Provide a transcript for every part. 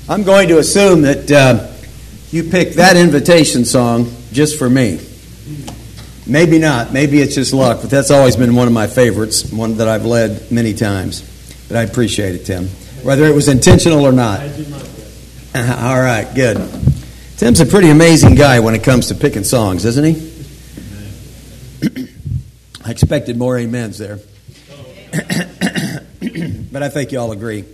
I'm going to assume that you picked that invitation song just for me. Maybe not. Maybe it's just luck, but that's always been one of my favorites, one that I've led many times. But I appreciate it, Tim, whether it was intentional or not. I did my best. All right, good. Tim's a pretty amazing guy when it comes to picking songs, isn't he? I expected more amens there. But I think you all agree.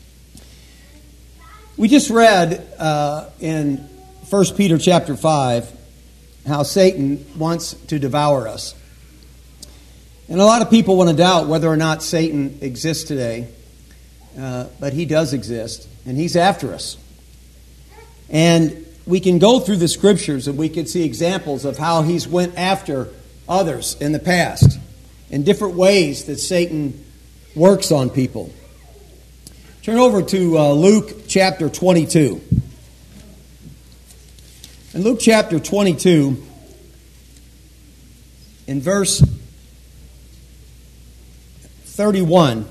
We just read in 1 Peter chapter 5 how Satan wants to devour us. And a lot of people want to doubt whether or not Satan exists today. But he does exist, and he's after us. And we can go through the scriptures and we can see examples of how he's went after others in the past, in different ways that Satan works on people. Turn over to Luke chapter 22. In Luke chapter 22, in verse 31,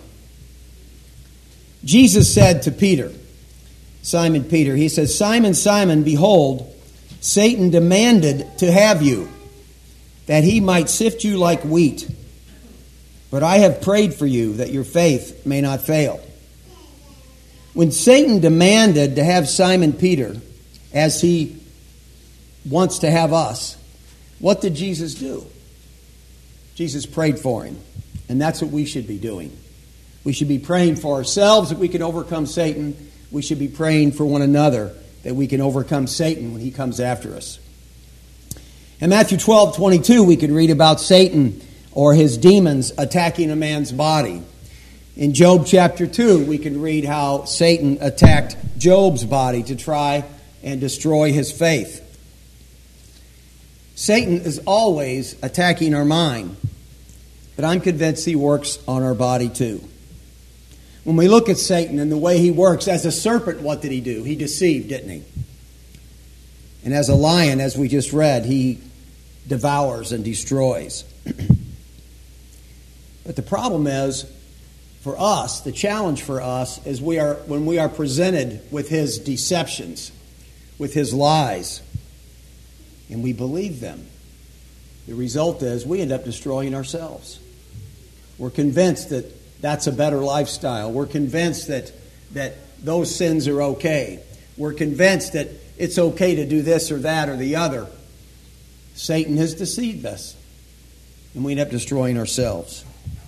Jesus said to Peter, Simon Peter, he says, Simon, Simon, behold, Satan demanded to have you, that he might sift you like wheat. But I have prayed for you, that your faith may not fail. When Satan demanded to have Simon Peter, as he wants to have us, what did Jesus do? Jesus prayed for him. And that's what we should be doing. We should be praying for ourselves that we can overcome Satan. We should be praying for one another that we can overcome Satan when he comes after us. In Matthew 12:22, we can read about Satan or his demons attacking a man's body. In Job chapter 2, we can read how Satan attacked Job's body to try and destroy his faith. Satan is always attacking our mind, but I'm convinced he works on our body too. When we look at Satan and the way he works, as a serpent, what did he do? He deceived, didn't he? And as a lion, as we just read, he devours and destroys. But the problem is, for us, the challenge for us is when we are presented with his deceptions, with his lies, and we believe them. The result is we end up destroying ourselves. We're convinced that that's a better lifestyle. We're convinced that those sins are okay. We're convinced that it's okay to do this or that or the other. Satan has deceived us, and we end up destroying ourselves.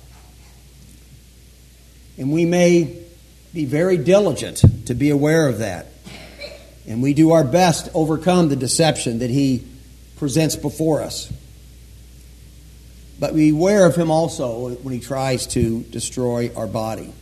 And we may be very diligent to be aware of that. And we do our best to overcome the deception that he presents before us. But beware of him also when he tries to destroy our body.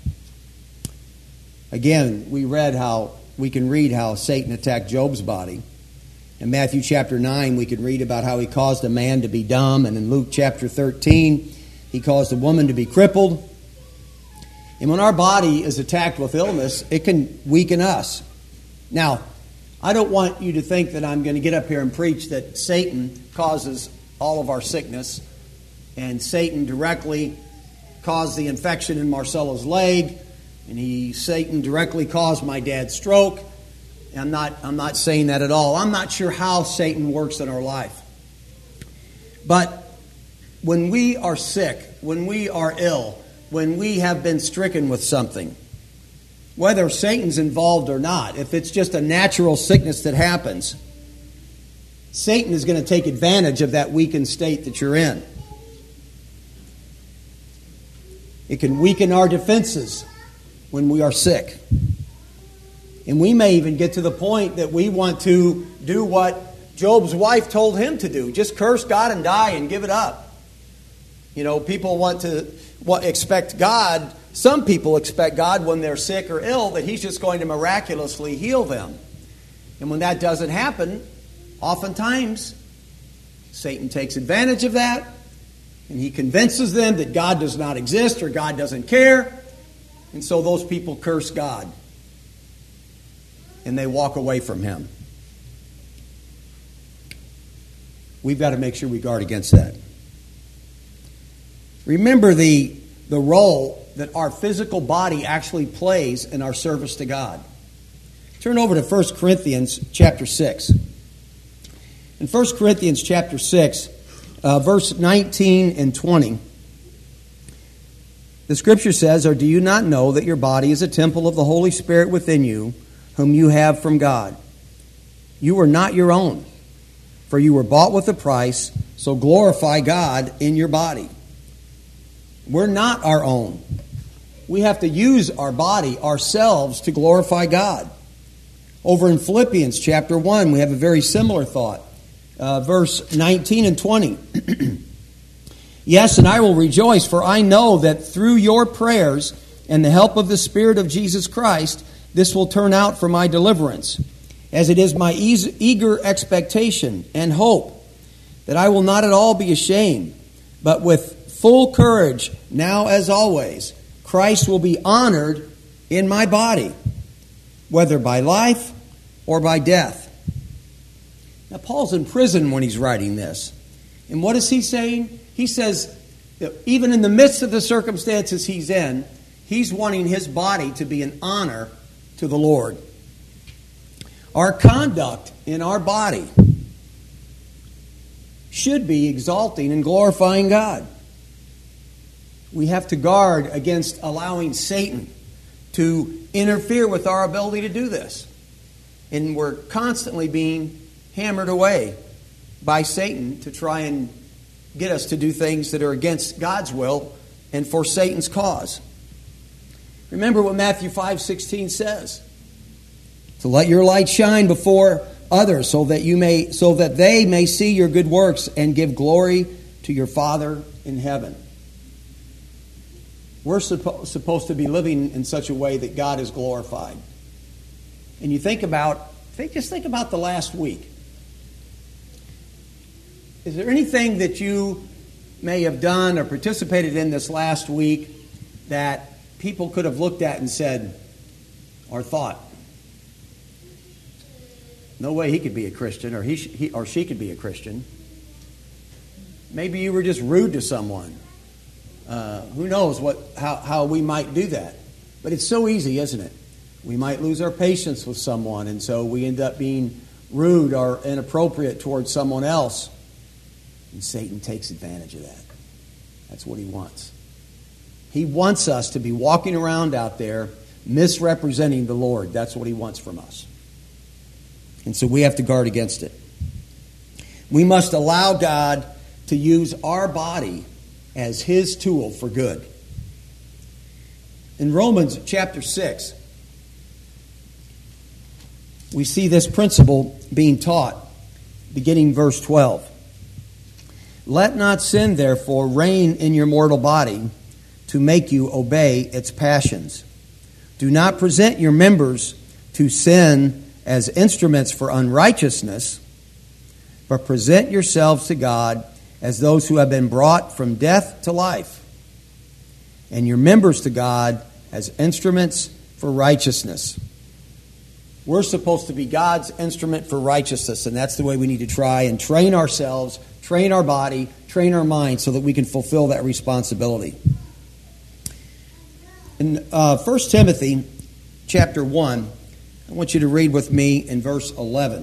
Again, we can read how Satan attacked Job's body. In Matthew chapter 9, we can read about how he caused a man to be dumb. And in Luke chapter 13, he caused a woman to be crippled. And when our body is attacked with illness, it can weaken us. Now, I don't want you to think that I'm going to get up here and preach that Satan causes all of our sickness, and Satan directly caused the infection in Marcella's leg, and Satan directly caused my dad's stroke. I'm not saying that at all. I'm not sure how Satan works in our life. But when we are sick, when we are ill, when we have been stricken with something, whether Satan's involved or not, if it's just a natural sickness that happens, Satan is going to take advantage of that weakened state that you're in. It can weaken our defenses when we are sick. And we may even get to the point that we want to do what Job's wife told him to do. Just curse God and die and give it up. You know, people expect God, some people expect God when they're sick or ill that he's just going to miraculously heal them. And when that doesn't happen, oftentimes Satan takes advantage of that, and he convinces them that God does not exist or God doesn't care. And so those people curse God, and they walk away from him. We've got to make sure we guard against that. Remember the role that our physical body actually plays in our service to God. Turn over to 1 Corinthians chapter 6. In 1 Corinthians chapter 6, verse 19 and 20, the Scripture says, "Or do you not know that your body is a temple of the Holy Spirit within you, whom you have from God? You are not your own, for you were bought with a price, so glorify God in your body." We're not our own. We have to use our body, ourselves, to glorify God. Over in Philippians chapter 1, we have a very similar thought. Verse 19 and 20. "Yes, and I will rejoice, for I know that through your prayers and the help of the Spirit of Jesus Christ, this will turn out for my deliverance, as it is my eager expectation and hope that I will not at all be ashamed, but with full courage, now as always, Christ will be honored in my body, whether by life or by death." Now, Paul's in prison when he's writing this. And what is he saying? He says that even in the midst of the circumstances he's in, he's wanting his body to be an honor to the Lord. Our conduct in our body should be exalting and glorifying God. We have to guard against allowing Satan to interfere with our ability to do this. And we're constantly being hammered away by Satan to try and get us to do things that are against God's will and for Satan's cause. Remember what Matthew 5:16 says. "To let your light shine before others, so that they may see your good works and give glory to your Father in heaven." We're supposed to be living in such a way that God is glorified. And you think about the last week. Is there anything that you may have done or participated in this last week that people could have looked at and said, or thought, "No way he could be a Christian," or he or she could be a Christian? Maybe you were just rude to someone. Who knows how we might do that? But it's so easy, isn't it? We might lose our patience with someone, and so we end up being rude or inappropriate towards someone else. And Satan takes advantage of that. That's what he wants. He wants us to be walking around out there misrepresenting the Lord. That's what he wants from us. And so we have to guard against it. We must allow God to use our body as his tool for good. In Romans chapter 6, we see this principle being taught, beginning verse 12. "Let not sin, therefore, reign in your mortal body to make you obey its passions. Do not present your members to sin as instruments for unrighteousness, but present yourselves to God as those who have been brought from death to life, and your members to God as instruments for righteousness." We're supposed to be God's instrument for righteousness, and that's the way we need to try and train ourselves, train our body, train our mind so that we can fulfill that responsibility. In 1 Timothy chapter 1, I want you to read with me in verse 11.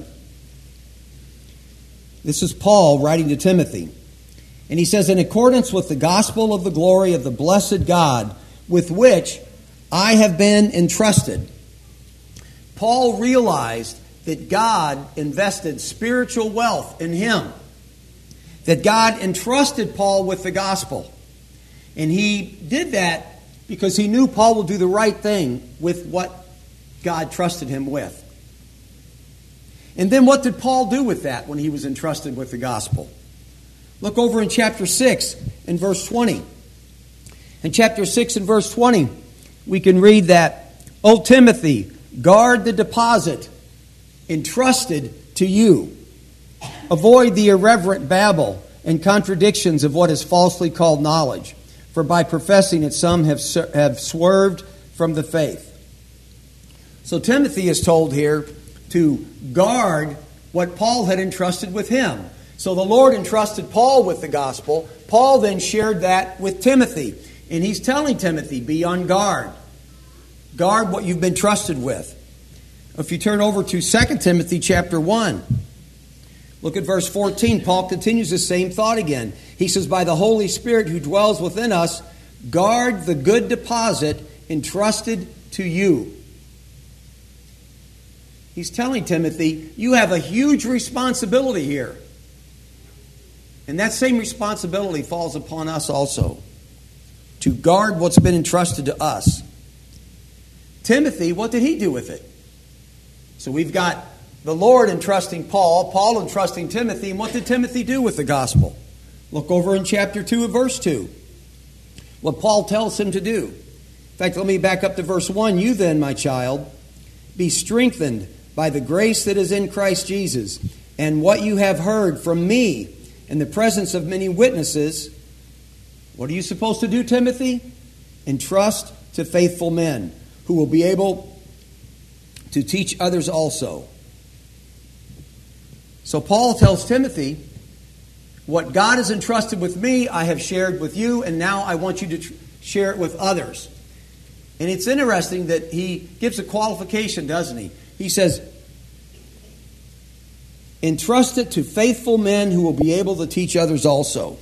This is Paul writing to Timothy. And he says, "In accordance with the gospel of the glory of the blessed God, with which I have been entrusted." Paul realized that God invested spiritual wealth in him. That God entrusted Paul with the gospel. And he did that because he knew Paul would do the right thing with what God trusted him with. And then what did Paul do with that when he was entrusted with the gospel? Look over in chapter 6 and verse 20. In chapter 6 and verse 20, we can read that, "O Timothy, guard the deposit entrusted to you. Avoid the irreverent babble and contradictions of what is falsely called knowledge, for by professing it some have swerved from the faith." So Timothy is told here to guard what Paul had entrusted with him. So the Lord entrusted Paul with the gospel. Paul then shared that with Timothy. And he's telling Timothy, be on guard. Guard what you've been trusted with. If you turn over to 2 Timothy chapter 1, look at verse 14. Paul continues the same thought again. He says, by the Holy Spirit who dwells within us, guard the good deposit entrusted to you. He's telling Timothy, you have a huge responsibility here. And that same responsibility falls upon us also, to guard what's been entrusted to us. Timothy, what did he do with it? So we've got the Lord entrusting Paul, Paul entrusting Timothy, and what did Timothy do with the gospel? Look over in chapter 2 and verse 2. What Paul tells him to do. In fact, let me back up to verse 1. You then, my child, be strengthened by the grace that is in Christ Jesus, and what you have heard from me in the presence of many witnesses. What are you supposed to do, Timothy? Entrust to faithful men who will be able to teach others also. So Paul tells Timothy, what God has entrusted with me, I have shared with you, and now I want you to share it with others. And it's interesting that he gives a qualification, doesn't he? He says, entrust it to faithful men who will be able to teach others also.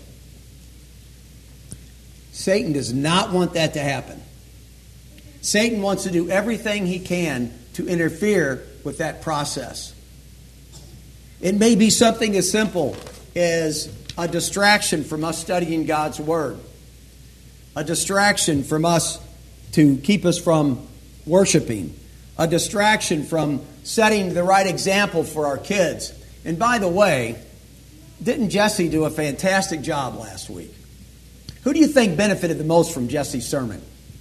Satan does not want that to happen. Satan wants to do everything he can to interfere with that process. It may be something as simple as a distraction from us studying God's Word. A distraction from us to keep us from worshiping. A distraction from setting the right example for our kids. And by the way, didn't Jesse do a fantastic job last week? Who do you think benefited the most from Jesse's sermon?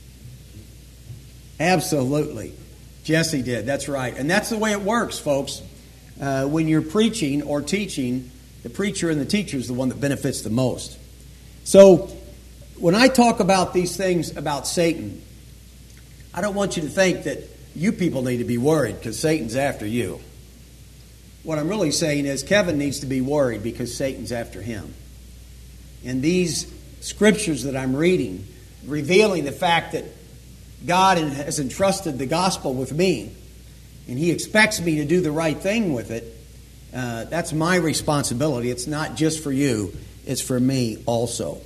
Absolutely. Jesse did. That's right. And that's the way it works, folks. When you're preaching or teaching, the preacher and the teacher is the one that benefits the most. So when I talk about these things about Satan, I don't want you to think that you people need to be worried because Satan's after you. What I'm really saying is Kevin needs to be worried because Satan's after him. And these scriptures that I'm reading, revealing the fact that God has entrusted the gospel with me, and He expects me to do the right thing with it, that's my responsibility. It's not just for you, it's for me also.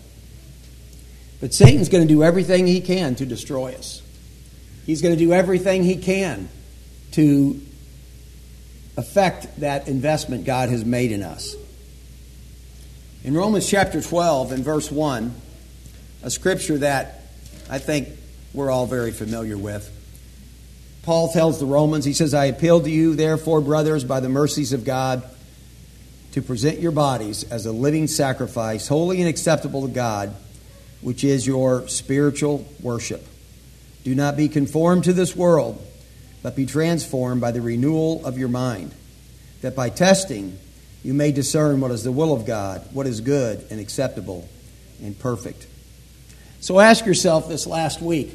But Satan's going to do everything he can to destroy us. He's going to do everything he can to affect that investment God has made in us. In Romans chapter 12 and verse 1, a scripture that I think we're all very familiar with, Paul tells the Romans, he says, I appeal to you, therefore, brothers, by the mercies of God, to present your bodies as a living sacrifice, holy and acceptable to God, which is your spiritual worship. Do not be conformed to this world, but be transformed by the renewal of your mind, that by testing you may discern what is the will of God, what is good and acceptable and perfect. So ask yourself this last week,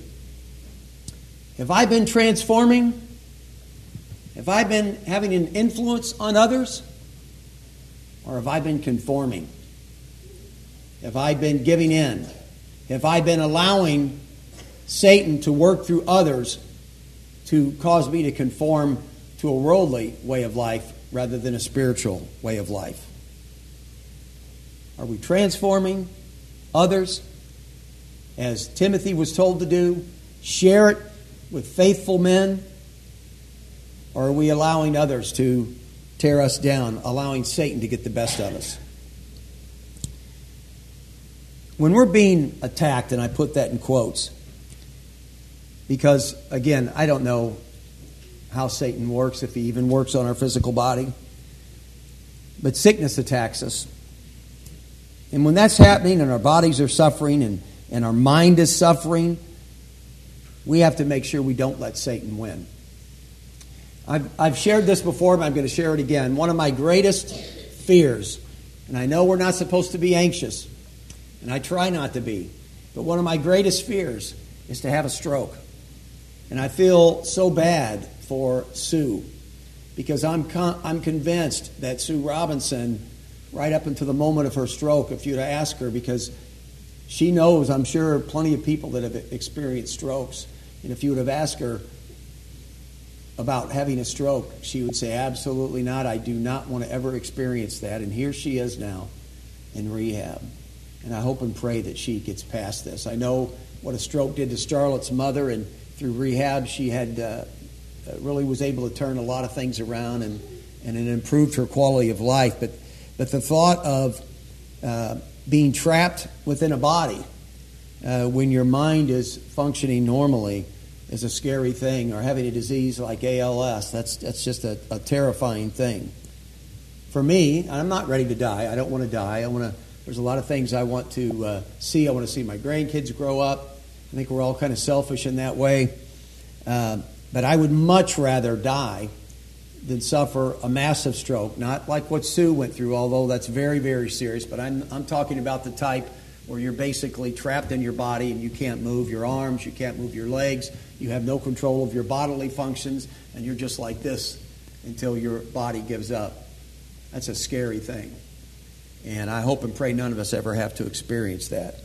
have I been transforming? Have I been having an influence on others? Or have I been conforming? Have I been giving in? Have I been allowing Satan to work through others to cause me to conform to a worldly way of life rather than a spiritual way of life? Are we transforming others as Timothy was told to do? Share it with faithful men? Or are we allowing others to tear us down, allowing Satan to get the best of us? When we're being attacked, and I put that in quotes, because, again, I don't know how Satan works, if he even works on our physical body, but sickness attacks us. And when that's happening and our bodies are suffering and our mind is suffering, we have to make sure we don't let Satan win. I've shared this before, but I'm going to share it again. One of my greatest fears, and I know we're not supposed to be anxious, and I try not to be, but one of my greatest fears is to have a stroke. And I feel so bad for Sue, because I'm convinced that Sue Robinson, right up until the moment of her stroke, if you'd ask her, because she knows, I'm sure, plenty of people that have experienced strokes, and if you would have asked her, about having a stroke, she would say, absolutely not. I do not want to ever experience that. And here she is now in rehab. And I hope and pray that she gets past this. I know what a stroke did to Starlet's mother, and through rehab she had really was able to turn a lot of things around, and it improved her quality of life. But the thought of being trapped within a body when your mind is functioning normally is a scary thing, or having a disease like ALS. That's just a terrifying thing. For me, I'm not ready to die. I don't want to die. There's a lot of things I want to see. I want to see my grandkids grow up. I think we're all kind of selfish in that way. But I would much rather die than suffer a massive stroke, not like what Sue went through, although that's very, very serious. But I'm talking about the type where you're basically trapped in your body and you can't move your arms, you can't move your legs, you have no control of your bodily functions, and you're just like this until your body gives up. That's a scary thing. And I hope and pray none of us ever have to experience that.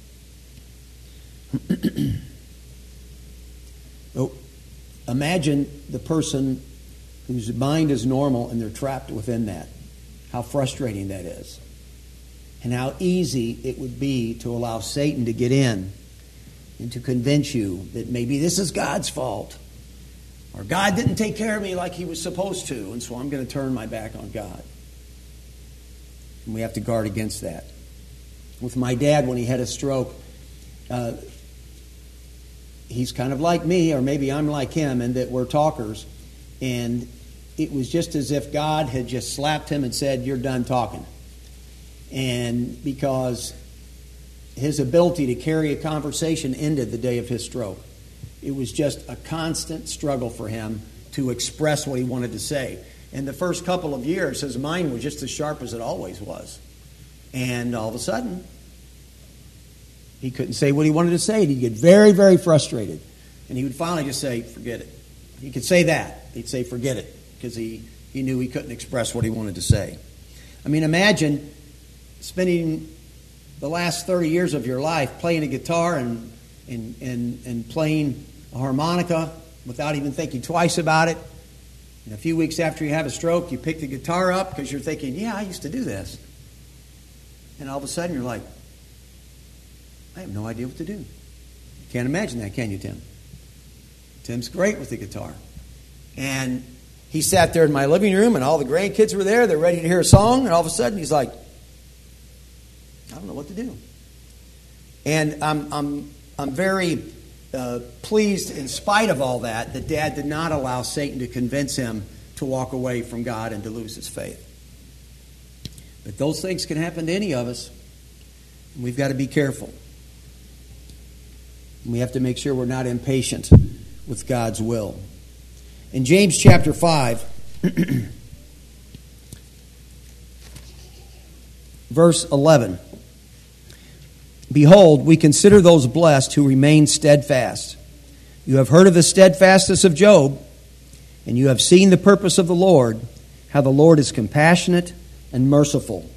Oh, imagine the person whose mind is normal and they're trapped within that. How frustrating that is. And how easy it would be to allow Satan to get in and to convince you that maybe this is God's fault, or God didn't take care of me like He was supposed to, and so I'm going to turn my back on God. And we have to guard against that. With my dad, when he had a stroke, he's kind of like me, or maybe I'm like him, in that we're talkers. And it was just as if God had just slapped him and said, "You're done talking." And because his ability to carry a conversation ended the day of his stroke. It was just a constant struggle for him to express what he wanted to say. In the first couple of years, his mind was just as sharp as it always was. And all of a sudden, he couldn't say what he wanted to say. And he'd get very, very frustrated. And he would finally just say, "Forget it." He could say that. He'd say, "Forget it," because he knew he couldn't express what he wanted to say. I mean, imagine spending the last 30 years of your life playing a guitar and playing a harmonica without even thinking twice about it. And a few weeks after you have a stroke, you pick the guitar up because you're thinking, "Yeah, I used to do this." And all of a sudden you're like, "I have no idea what to do." You can't imagine that, can you, Tim? Tim's great with the guitar. And he sat there in my living room, and all the grandkids were there. They're ready to hear a song, and all of a sudden he's like, "I don't know what to do." And I'm very pleased, in spite of all that Dad did not allow Satan to convince him to walk away from God and to lose his faith. But those things can happen to any of us, and we've got to be careful. And we have to make sure we're not impatient with God's will. In James chapter 5, verse 11, "Behold, we consider those blessed who remain steadfast. You have heard of the steadfastness of Job, and you have seen the purpose of the Lord, how the Lord is compassionate and merciful."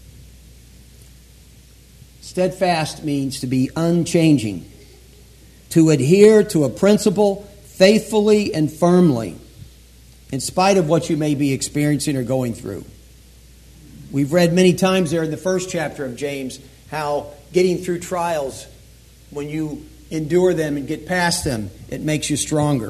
Steadfast means to be unchanging, to adhere to a principle faithfully and firmly, in spite of what you may be experiencing or going through. We've read many times there in the first chapter of James how getting through trials, when you endure them and get past them, it makes you stronger.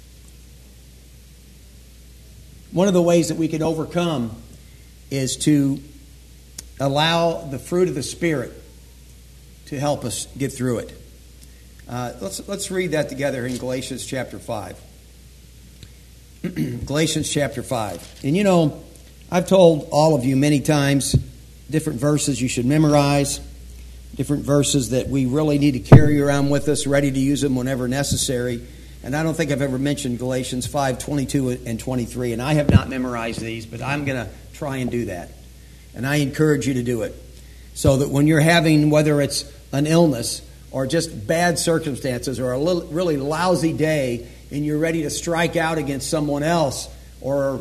One of the ways that we can overcome is to allow the fruit of the Spirit to help us get through it. Let's read that together in Galatians chapter 5. Galatians chapter 5. And you know, I've told all of you many times different verses you should memorize, different verses that we really need to carry around with us, ready to use them whenever necessary. And I don't think I've ever mentioned Galatians 5:22 and 23. And I have not memorized these, but I'm going to try and do that. And I encourage you to do it, so that when you're having, whether it's an illness or just bad circumstances or a really lousy day, and you're ready to strike out against someone else or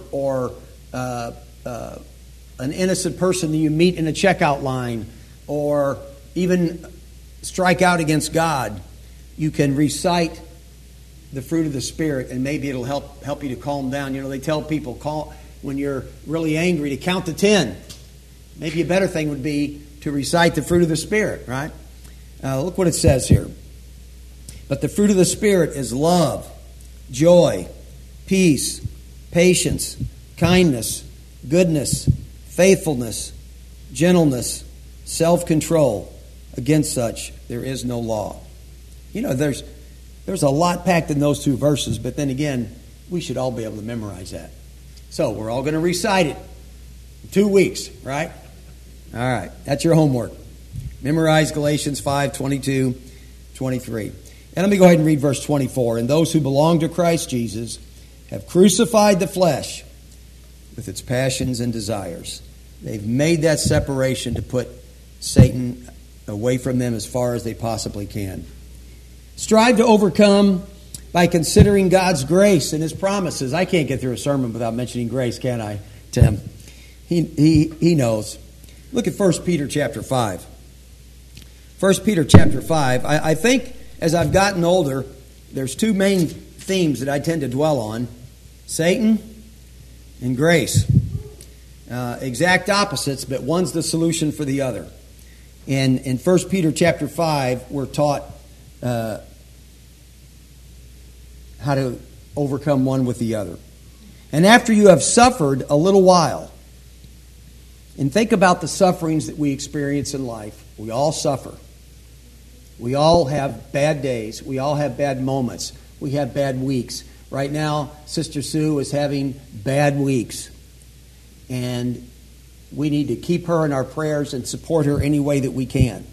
an innocent person that you meet in a checkout line, or even strike out against God, you can recite the fruit of the Spirit, and maybe it'll help you to calm down. You know, they tell people when you're really angry to count to 10. Maybe a better thing would be to recite the fruit of the Spirit, right? Look what it says here. But the fruit of the Spirit is love, joy, peace, patience, kindness, goodness, faithfulness, gentleness, self-control. Against such there is no law. You know, there's a lot packed in those two verses, but then again, we should all be able to memorize that. So we're all going to recite it in 2 weeks, right? All right, that's your homework. Memorize Galatians 5, 22, 23. And let me go ahead and read verse 24. And those who belong to Christ Jesus have crucified the flesh with its passions and desires. They've made that separation to put Satan away from them as far as they possibly can. Strive to overcome by considering God's grace and His promises. I can't get through a sermon without mentioning grace, can I, Tim? He knows. Look at 1 Peter chapter 5. 1 Peter chapter 5. I think as I've gotten older, there's two main themes that I tend to dwell on. Satan and grace. Exact opposites, but one's the solution for the other. And in 1 Peter chapter 5, we're taught how to overcome one with the other. And after you have suffered a little while, and think about the sufferings that we experience in life. We all suffer. We all have bad days. We all have bad moments. We have bad weeks. Right now, Sister Sue is having bad weeks. And we need to keep her in our prayers and support her any way that we can.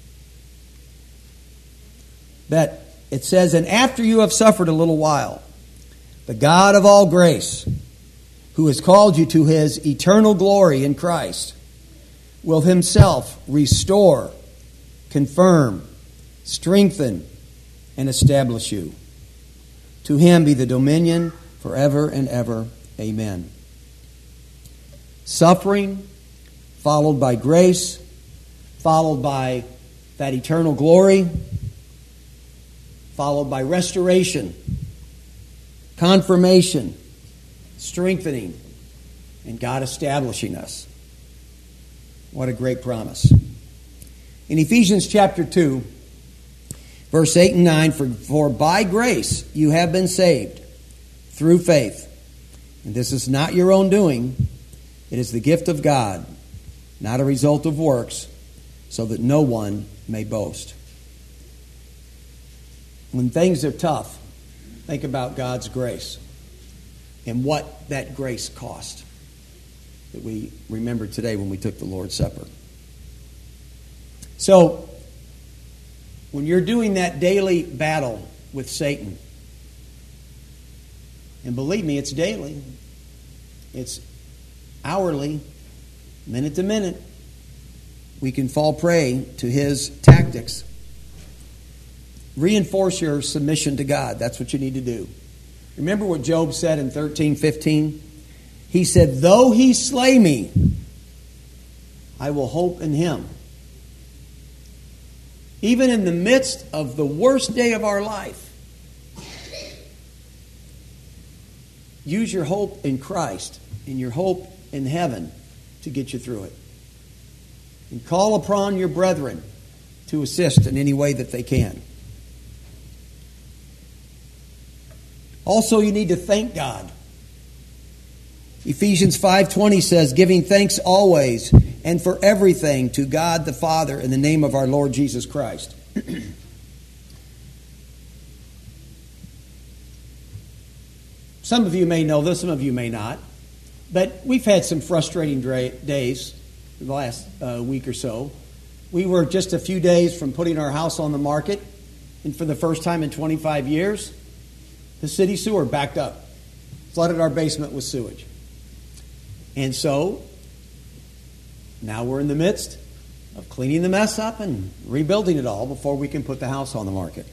But it says, and after you have suffered a little while, the God of all grace, who has called you to His eternal glory in Christ, will Himself restore, confirm, strengthen, and establish you. To Him be the dominion forever and ever. Amen. Suffering, followed by grace, followed by that eternal glory, followed by restoration, confirmation, strengthening, and God establishing us. What a great promise. In Ephesians chapter 2, verse 8 and 9, for by grace you have been saved through faith. And this is not your own doing. It is the gift of God, not a result of works, so that no one may boast. When things are tough, think about God's grace and what that grace cost that we remembered today when we took the Lord's Supper. So, when you're doing that daily battle with Satan, and believe me, it's daily, it's hourly, minute to minute, we can fall prey to his tactics. Reinforce your submission to God. That's what you need to do. Remember what Job said in 13:15? He said, though he slay me, I will hope in him. Even in the midst of the worst day of our life, use your hope in Christ and your hope in heaven to get you through it. And call upon your brethren to assist in any way that they can. Also, you need to thank God. Ephesians 5:20 says, giving thanks always and for everything to God the Father in the name of our Lord Jesus Christ. Some of you may know this, some of you may not. But we've had some frustrating days the last week or so. We were just a few days from putting our house on the market. And for the first time in 25 years, the city sewer backed up, flooded our basement with sewage. And so, now we're in the midst of cleaning the mess up and rebuilding it all before we can put the house on the market.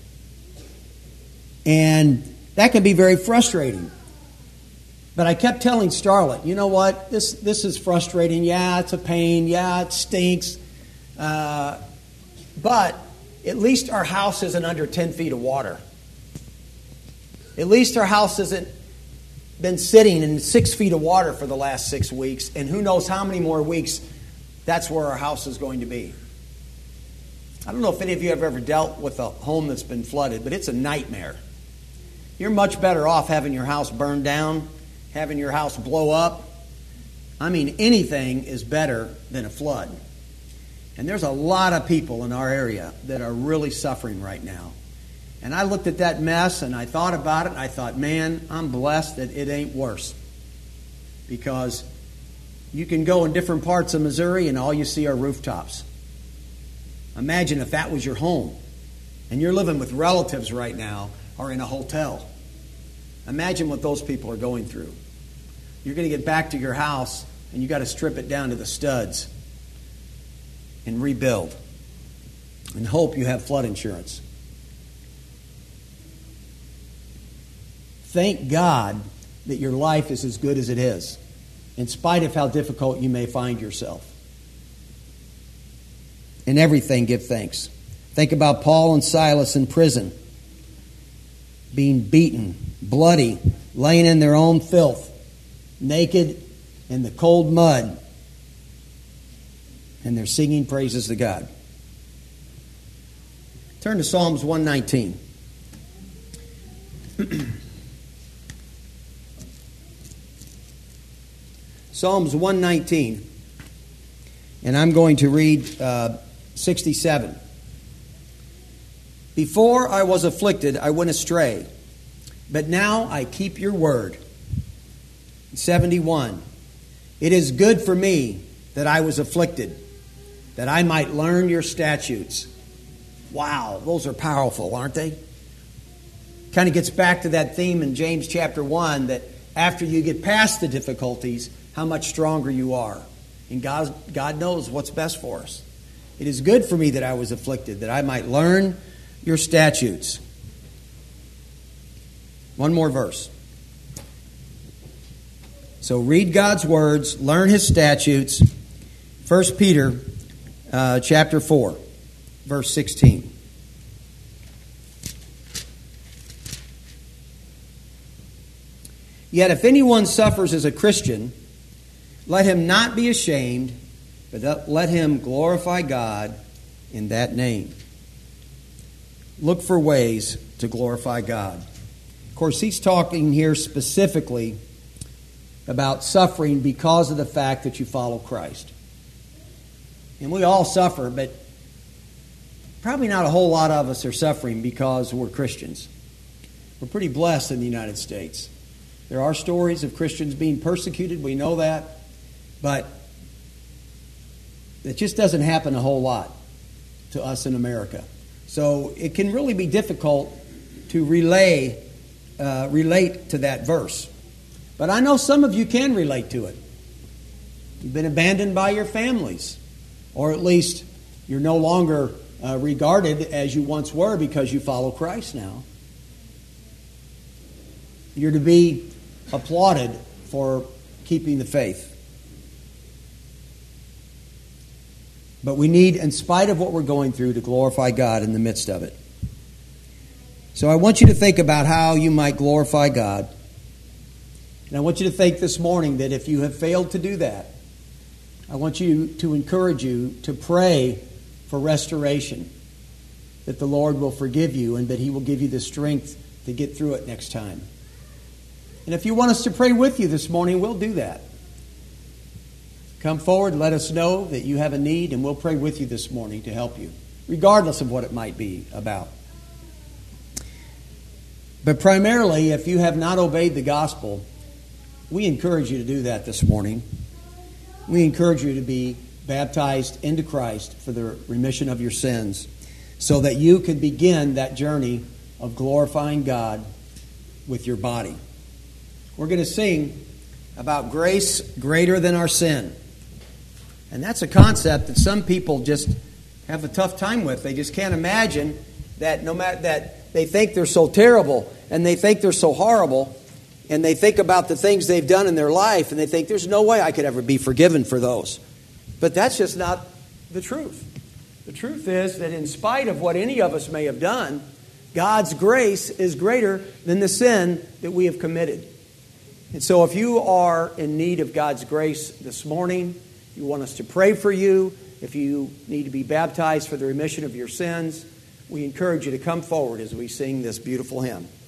And that can be very frustrating. But I kept telling Starlet, you know what, this is frustrating. Yeah, it's a pain. Yeah, it stinks. But at least our house isn't under 10 feet of water. At least our house hasn't been sitting in 6 feet of water for the last 6 weeks, and who knows how many more weeks that's where our house is going to be. I don't know if any of you have ever dealt with a home that's been flooded, but it's a nightmare. You're much better off having your house burned down, having your house blow up. I mean, anything is better than a flood. And there's a lot of people in our area that are really suffering right now. And I looked at that mess and I thought about it and I thought, man, I'm blessed that it ain't worse. Because you can go in different parts of Missouri and all you see are rooftops. Imagine if that was your home and you're living with relatives right now or in a hotel. Imagine what those people are going through. You're going to get back to your house and you got to strip it down to the studs and rebuild and hope you have flood insurance. Thank God that your life is as good as it is, in spite of how difficult you may find yourself. In everything, give thanks. Think about Paul and Silas in prison, being beaten, bloody, laying in their own filth, naked in the cold mud, and they're singing praises to God. Turn to Psalms 119. Psalms 119, and I'm going to read 67. Before I was afflicted, I went astray, but now I keep your word. 71. It is good for me that I was afflicted, that I might learn your statutes. Wow, those are powerful, aren't they? Kind of gets back to that theme in James chapter 1 that after you get past the difficulties, how much stronger you are. And God knows what's best for us. It is good for me that I was afflicted, that I might learn your statutes. One more verse. So read God's words, learn His statutes. 1 Peter chapter 4, verse 16. Yet if anyone suffers as a Christian, let him not be ashamed, but let him glorify God in that name. Look for ways to glorify God. Of course, he's talking here specifically about suffering because of the fact that you follow Christ. And we all suffer, but probably not a whole lot of us are suffering because we're Christians. We're pretty blessed in the United States. There are stories of Christians being persecuted, we know that. But it just doesn't happen a whole lot to us in America. So it can really be difficult to relate to that verse. But I know some of you can relate to it. You've been abandoned by your families. Or at least you're no longer regarded as you once were because you follow Christ now. You're to be applauded for keeping the faith. But we need, in spite of what we're going through, to glorify God in the midst of it. So I want you to think about how you might glorify God. And I want you to think this morning that if you have failed to do that, I want you to encourage you to pray for restoration, that the Lord will forgive you and that He will give you the strength to get through it next time. And if you want us to pray with you this morning, we'll do that. Come forward, let us know that you have a need, and we'll pray with you this morning to help you, regardless of what it might be about. But primarily, if you have not obeyed the gospel, we encourage you to do that this morning. We encourage you to be baptized into Christ for the remission of your sins, so that you can begin that journey of glorifying God with your body. We're going to sing about grace greater than our sin. And that's a concept that some people just have a tough time with. They just can't imagine that no matter that they think they're so terrible and they think they're so horrible and they think about the things they've done in their life and they think there's no way I could ever be forgiven for those. But that's just not the truth. The truth is that in spite of what any of us may have done, God's grace is greater than the sin that we have committed. And so if you are in need of God's grace this morning, you want us to pray for you, if you need to be baptized for the remission of your sins, we encourage you to come forward as we sing this beautiful hymn.